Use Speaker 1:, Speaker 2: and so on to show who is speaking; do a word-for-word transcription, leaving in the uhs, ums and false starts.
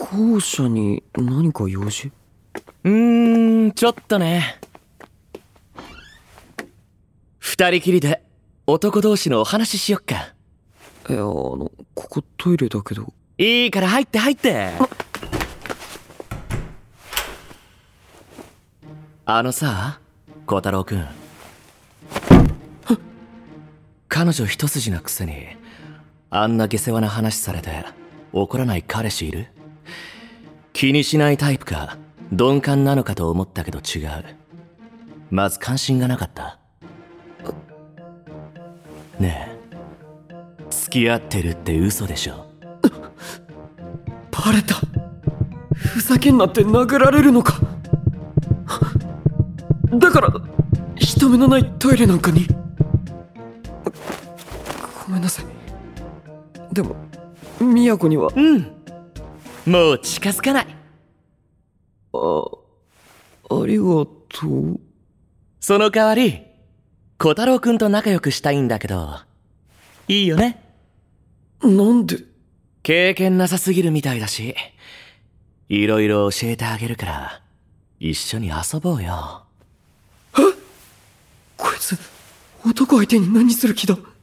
Speaker 1: 校舎に何か用事？
Speaker 2: うーん、ちょっとね。二人きりで男同士のお話ししよっか。
Speaker 1: いや、あの、ここトイレだけど。
Speaker 2: いいから入って入って。あのさ、小太郎くん。彼女一筋なくせに、あんな下世話な話されて怒らない彼氏いる？気にしないタイプか鈍感なのかと思ったけど違う。まず関心がなかった。ねえ、付き合ってるって嘘でしょ？
Speaker 1: バレた。ふざけんなって殴られるのか。だから人目のないトイレなんかに。ごめんなさい。でも宮子には。
Speaker 2: うん、もう近づかない。
Speaker 1: あ、ありがとう。
Speaker 2: その代わり小太郎くんと仲良くしたいんだけど、いいよね？
Speaker 1: なんで？
Speaker 2: 経験なさすぎるみたいだし、いろいろ教えてあげるから一緒に遊ぼうよ。
Speaker 1: こいつ男相手に何する気だ？